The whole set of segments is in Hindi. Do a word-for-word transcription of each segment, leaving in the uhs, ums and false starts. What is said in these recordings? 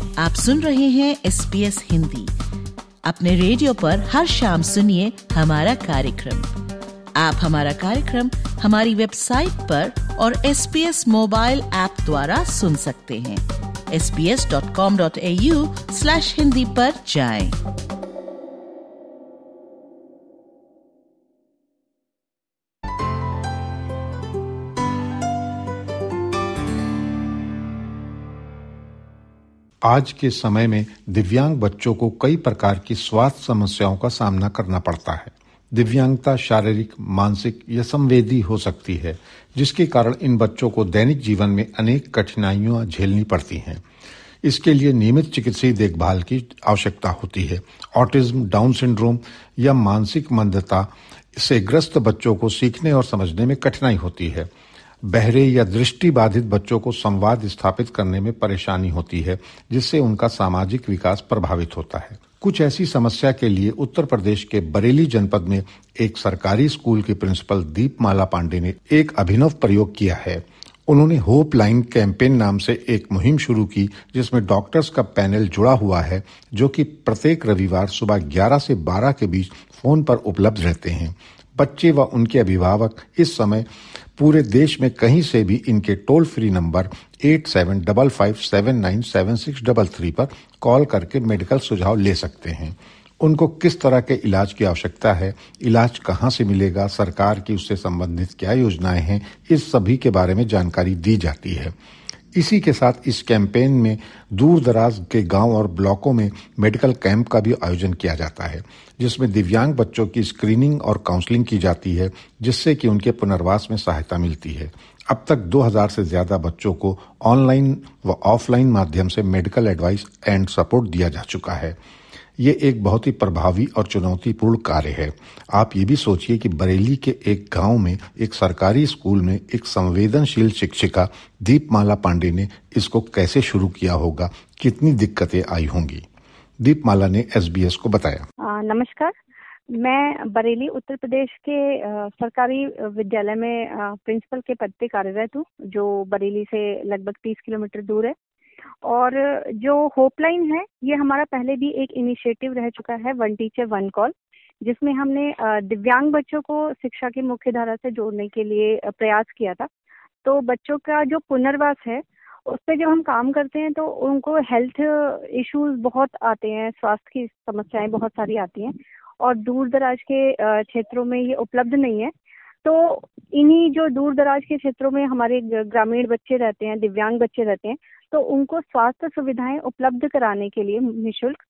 आप सुन रहे हैं एस बी एस हिंदी। अपने रेडियो पर हर शाम सुनिए हमारा कार्यक्रम। आप हमारा कार्यक्रम हमारी वेबसाइट पर और S B S mobile app द्वारा सुन सकते हैं। S B S dot com dot A U slash Hindi पर जाएं। आज के समय में दिव्यांग बच्चों को कई प्रकार की स्वास्थ्य समस्याओं का सामना करना पड़ता है। दिव्यांगता शारीरिक, मानसिक या संवेदी हो सकती है, जिसके कारण इन बच्चों को दैनिक जीवन में अनेक कठिनाइयां झेलनी पड़ती हैं। इसके लिए नियमित चिकित्सीय देखभाल की आवश्यकता होती है। ऑटिज्म, डाउन सिंड्रोम या मानसिक मंदता से ग्रस्त बच्चों को सीखने और समझने में कठिनाई होती है। बहरे या दृष्टि बाधित बच्चों को संवाद स्थापित करने में परेशानी होती है, जिससे उनका सामाजिक विकास प्रभावित होता है। कुछ ऐसी समस्या के लिए उत्तर प्रदेश के बरेली जनपद में एक सरकारी स्कूल की प्रिंसिपल दीपमाला पांडे ने एक अभिनव प्रयोग किया है। उन्होंने होप लाइन कैंपेन नाम से एक मुहिम शुरू की, जिसमें डॉक्टर्स का पैनल जुड़ा हुआ है, जो कि प्रत्येक रविवार सुबह ग्यारह से बारह के बीच फोन पर उपलब्ध रहते हैं। बच्चे व उनके अभिभावक इस समय पूरे देश में कहीं से भी इनके toll free number eight seven five five seven nine seven six three three पर कॉल करके मेडिकल सुझाव ले सकते हैं। उनको किस तरह के इलाज की आवश्यकता है, इलाज कहाँ से मिलेगा, सरकार की उससे संबंधित क्या योजनाएं हैं, इस सभी के बारे में जानकारी दी जाती है। इसी के साथ इस कैंपेन में दूर दराज के गांव और ब्लॉकों में मेडिकल कैंप का भी आयोजन किया जाता है, जिसमें दिव्यांग बच्चों की स्क्रीनिंग और काउंसलिंग की जाती है, जिससे कि उनके पुनर्वास में सहायता मिलती है। अब तक दो हज़ार से ज्यादा बच्चों को ऑनलाइन व ऑफलाइन माध्यम से मेडिकल एडवाइस एंड सपोर्ट दिया जा चुका है। ये एक बहुत ही प्रभावी और चुनौतीपूर्ण कार्य है। आप ये भी सोचिए कि बरेली के एक गांव में एक सरकारी स्कूल में एक संवेदनशील शिक्षिका दीपमाला पांडे ने इसको कैसे शुरू किया होगा, कितनी दिक्कतें आई होंगी। दीपमाला ने एस बी एस को बताया। आ, नमस्कार, मैं बरेली उत्तर प्रदेश के आ, सरकारी विद्यालय में आ, प्रिंसिपल के पद पे कार्यरत हूँ, जो बरेली से लगभग तीस किलोमीटर दूर है। और जो होपलाइन है, ये हमारा पहले भी एक इनिशिएटिव रह चुका है, वन टीचर वन कॉल, जिसमें हमने दिव्यांग बच्चों को शिक्षा की मुख्य धारा से जोड़ने के लिए प्रयास किया था। तो बच्चों का जो पुनर्वास है, उस पर जब हम काम करते हैं तो उनको हेल्थ इश्यूज बहुत आते हैं, स्वास्थ्य की समस्याएं बहुत सारी आती हैं और दूर दराज के क्षेत्रों में ये उपलब्ध नहीं है। तो इन्हीं जो दूर दराज के क्षेत्रों में हमारे ग्रामीण बच्चे रहते हैं, दिव्यांग बच्चे रहते हैं, तो उनको स्वास्थ्य सुविधाएं उपलब्ध कराने के लिए निःशुल्क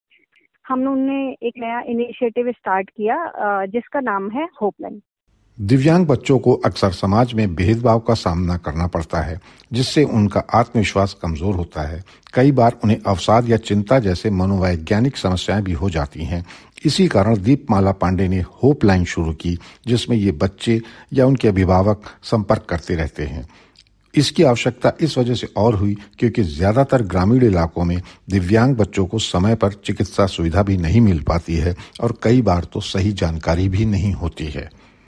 हमने एक नया इनिशिएटिव स्टार्ट किया, जिसका नाम है होपलाइन। दिव्यांग बच्चों को अक्सर समाज में भेदभाव का सामना करना पड़ता है, जिससे उनका आत्मविश्वास कमजोर होता है। कई बार उन्हें अवसाद या चिंता जैसे मनोवैज्ञानिक समस्याएं भी हो जाती हैं। इसी कारण दीपमाला पांडे ने होप लाइन शुरू की, जिसमें ये बच्चे या उनके अभिभावक संपर्क करते रहते हैं। इसकी आवश्यकता इस वजह से और हुई क्योंकि ज्यादातर ग्रामीण इलाकों में दिव्यांग बच्चों को समय पर चिकित्सा सुविधा भी नहीं मिल पाती है और कई बार तो सही जानकारी भी नहीं होती है।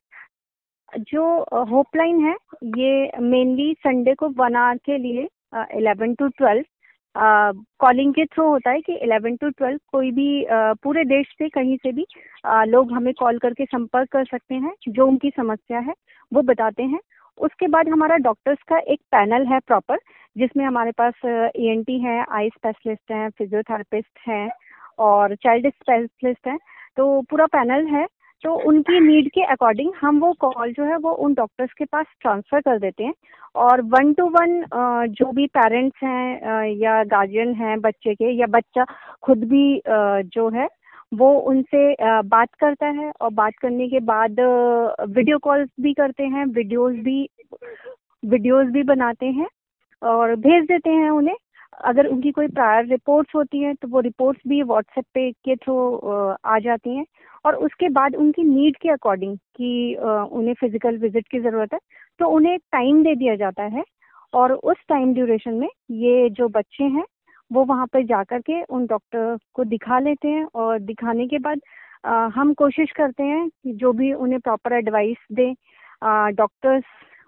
जो होपलाइन है, ये मेनली संडे को वन आवर के लिए इलेवन टू ट्वेल्व कॉलिंग के थ्रू होता है कि इलेवन टू ट्वेल्व कोई भी uh, पूरे देश से कहीं से भी uh, लोग हमें कॉल करके संपर्क कर सकते हैं, जो उनकी समस्या है वो बताते हैं। उसके बाद हमारा डॉक्टर्स का एक पैनल है प्रॉपर, जिसमें हमारे पास ई एन टी है, आई स्पेशलिस्ट हैं, फिजियोथेरेपिस्ट हैं और चाइल्ड स्पेशलिस्ट हैं। तो पूरा पैनल है। तो उनकी नीड के अकॉर्डिंग हम वो कॉल जो है वो उन डॉक्टर्स के पास ट्रांसफर कर देते हैं और वन टू वन जो भी पेरेंट्स हैं या गार्जियन हैं बच्चे के, या बच्चा खुद भी जो है वो उनसे बात करता है और बात करने के बाद वीडियो कॉल्स भी करते हैं, वीडियोस भी वीडियोस भी बनाते हैं और भेज देते हैं उन्हें। अगर उनकी कोई प्रायर रिपोर्ट्स होती हैं तो वो रिपोर्ट्स भी व्हाट्सएप पे के थ्रू आ जाती हैं और उसके बाद उनकी नीड के अकॉर्डिंग कि उन्हें फिजिकल विजिट की ज़रूरत है तो उन्हें टाइम दे दिया जाता है और उस टाइम ड्यूरेशन में ये जो बच्चे हैं वो वहाँ पर जा कर के उन डॉक्टर को दिखा लेते हैं और दिखाने के बाद आ, हम कोशिश करते हैं कि जो भी उन्हें प्रॉपर एडवाइस दें। डॉक्टर्स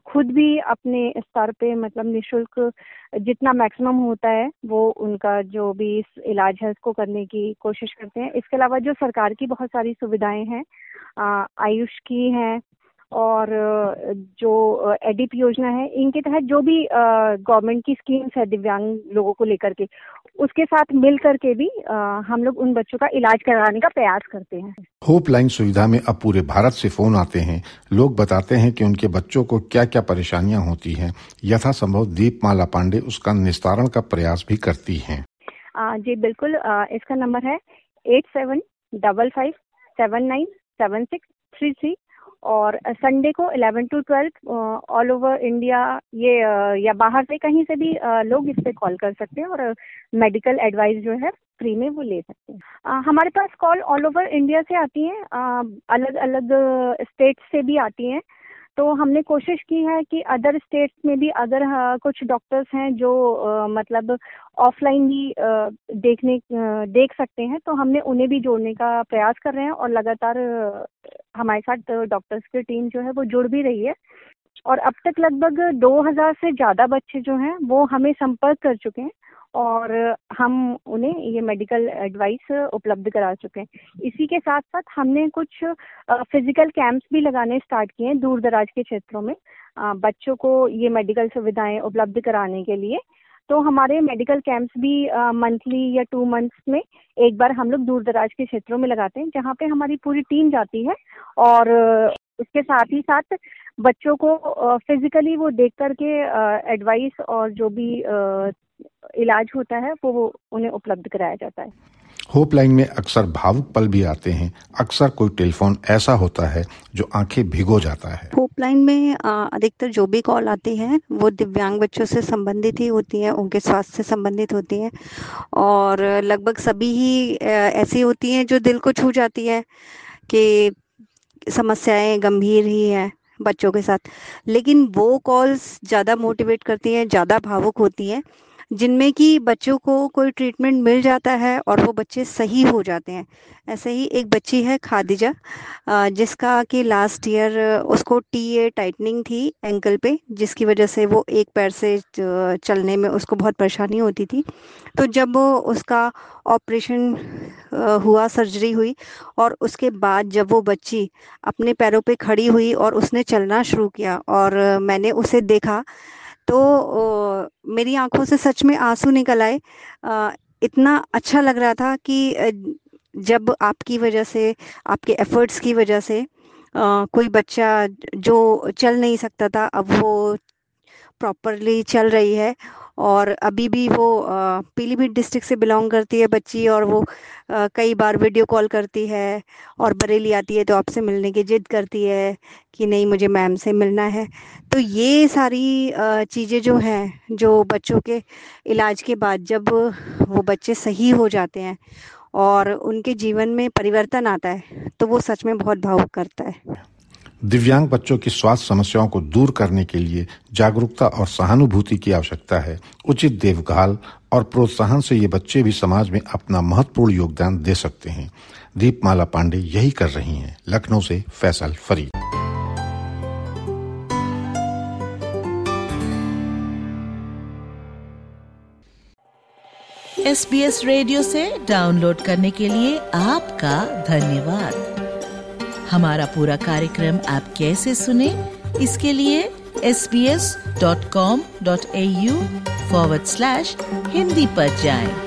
खुद भी अपने स्तर पे मतलब निःशुल्क जितना मैक्सिमम होता है वो उनका जो भी इलाज है उसको करने की कोशिश करते हैं। इसके अलावा जो सरकार की बहुत सारी सुविधाएं हैं, आयुष की हैं और जो एडिप योजना है, इनके तहत जो भी गवर्नमेंट की स्कीम्स है दिव्यांग लोगों को लेकर के, उसके साथ मिल करके भी आ, हम लोग उन बच्चों का इलाज कराने का प्रयास करते हैं। होप लाइन सुविधा में अब पूरे भारत से फोन आते हैं। लोग बताते हैं कि उनके बच्चों को क्या क्या परेशानियां होती हैं। यथासंभव दीपमाला पांडे उसका निस्तारण का प्रयास भी करती हैं। आ, जी बिल्कुल, आ, इसका नंबर है eight seven double five seven nine seven six three three और संडे को eleven to twelve all over India ये या बाहर से कहीं से भी लोग इस पे कॉल कर सकते हैं और मेडिकल एडवाइस जो है फ्री में वो ले सकते हैं। आ, हमारे पास कॉल ऑल ओवर इंडिया से आती हैं, अलग अलग स्टेट से भी आती हैं। तो हमने कोशिश की है कि अदर स्टेट्स में भी अगर हाँ, कुछ डॉक्टर्स हैं जो आ, मतलब ऑफलाइन भी आ, देखने आ, देख सकते हैं, तो हमने उन्हें भी जोड़ने का प्रयास कर रहे हैं और लगातार हमारे साथ डॉक्टर्स की टीम जो है वो जुड़ भी रही है। और अब तक लगभग दो हज़ार से ज़्यादा बच्चे जो हैं वो हमें संपर्क कर चुके हैं और हम उन्हें ये मेडिकल एडवाइस उपलब्ध करा चुके हैं। इसी के साथ साथ हमने कुछ फिजिकल कैंप्स भी लगाने स्टार्ट किए हैं दूर दराज के क्षेत्रों में बच्चों को ये मेडिकल सुविधाएं उपलब्ध कराने के लिए। तो हमारे मेडिकल कैंप्स भी मंथली या टू मंथ्स में एक बार हम लोग दूर दराज के क्षेत्रों में लगाते हैं, जहाँ पे हमारी पूरी टीम जाती है और उसके साथ ही साथ बच्चों को फिजिकली वो देख करके एडवाइस और जो भी इलाज होता है वो उन्हें उपलब्ध कराया जाता है। होप लाइन में अक्सर भावुक पल भी आते हैं। अक्सर कोई टेलीफोन ऐसा होता है जो आंखें भिगो जाता है। होप लाइन में अधिकतर जो भी कॉल आती है वो दिव्यांग बच्चों से संबंधित ही होती है, उनके स्वास्थ्य से संबंधित होती है और लगभग सभी ही ऐसी होती हैं जो दिल को छू जाती है कि समस्याएं गंभीर ही हैं बच्चों के साथ। लेकिन वो कॉल्स ज़्यादा मोटिवेट करती हैं, ज़्यादा भावुक होती हैं, जिनमें कि बच्चों को कोई ट्रीटमेंट मिल जाता है और वो बच्चे सही हो जाते हैं। ऐसे ही एक बच्ची है खादिजा, जिसका कि लास्ट ईयर उसको टी ए टाइटनिंग थी एंकल पे, जिसकी वजह से वो एक पैर से चलने में उसको बहुत परेशानी होती थी। तो जब उसका ऑपरेशन हुआ, सर्जरी हुई और उसके बाद जब वो बच्ची अपने पैरों पे खड़ी हुई और उसने चलना शुरू किया और मैंने उसे देखा तो ओ, मेरी आंखों से सच में आंसू निकल आए। इतना अच्छा लग रहा था कि जब आपकी वजह से, आपके एफर्ट्स की वजह से आ, कोई बच्चा जो चल नहीं सकता था अब वो प्रॉपरली चल रही है। और अभी भी वो पीलीभीत डिस्ट्रिक्ट से बिलोंग करती है बच्ची और वो आ, कई बार वीडियो कॉल करती है और बरेली आती है तो आपसे मिलने की जिद करती है कि नहीं मुझे मैम से मिलना है। तो ये सारी चीज़ें जो हैं, जो बच्चों के इलाज के बाद जब वो बच्चे सही हो जाते हैं और उनके जीवन में परिवर्तन आता है तो वो सच में बहुत भावुक करता है। दिव्यांग बच्चों की स्वास्थ्य समस्याओं को दूर करने के लिए जागरूकता और सहानुभूति की आवश्यकता है। उचित देखभाल और प्रोत्साहन से ये बच्चे भी समाज में अपना महत्वपूर्ण योगदान दे सकते हैं। दीपमाला पांडे यही कर रही हैं। लखनऊ से Faisal Farid. S B S radio से डाउनलोड करने के लिए आपका धन्यवाद। हमारा पूरा कार्यक्रम आप कैसे सुने, इसके लिए S B S dot com dot A U forward slash Hindi पर जाएं।